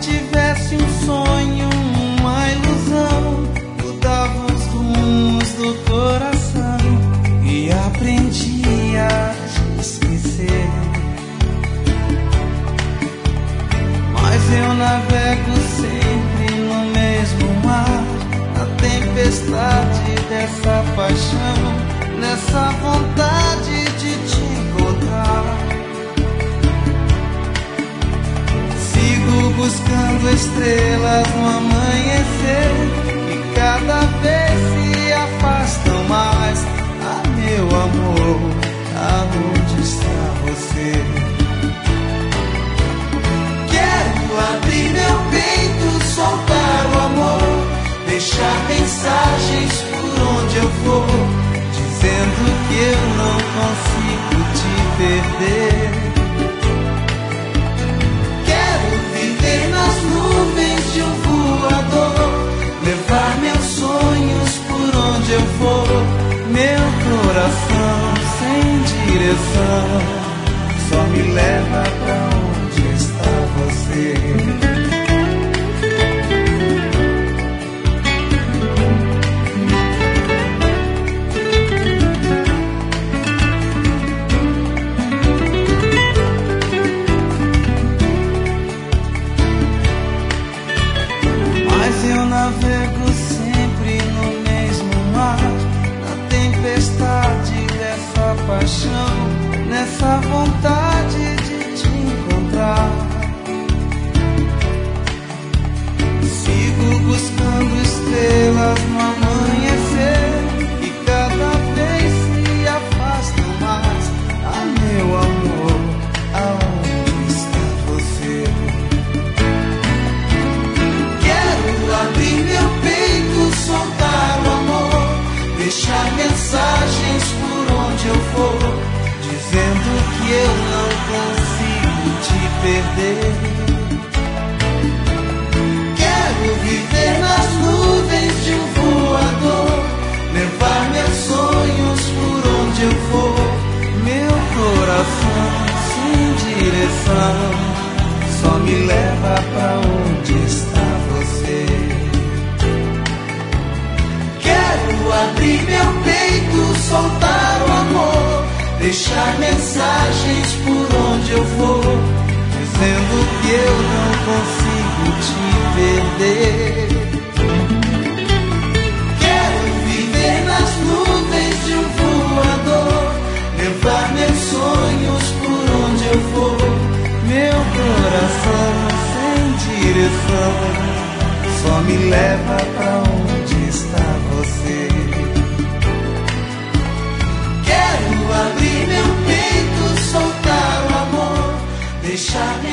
tivesse um sonho, uma ilusão, mudava os rumos do coração e aprendi a te esquecer. Mas eu navego sempre no mesmo mar, na tempestade dessa paixão, nessa vontade de te encontrar. Sigo buscando estrelas no amanhecer e cada vez se afastam mais. Ah, meu amor, aonde está você? Quero abrir meu peito, soltar o amor, deixar mensagens por onde eu for, dizendo que eu não consigo te perder. Viver nas nuvens de um voador, levar meus sonhos por onde eu for, meu coração sem direção só me leva pra onde está você. Eu navego sempre no mesmo mar, na tempestade dessa paixão, nessa vontade de te encontrar. Sigo buscando estrelas no amanhecer e cada vez se afastam mais. Ah, meu amor, aonde está você? Abrir meu peito, soltar o amor, deixar mensagens por onde eu for, dizendo que eu não consigo te perder. Quero viver nas nuvens de um voador, levar meus sonhos por onde eu for, meu coração sem direção só me leva pra onde está você. Quero abrir meu peito, soltar o amor, deixar mensagens por onde eu for, dizendo que eu não consigo te perder. Quero viver nas nuvens de um voador, levar meus sonhos por onde eu for, meu coração sem direção só me leva pra onde está você. Quero abrir meu peito, soltar o amor, deixar minha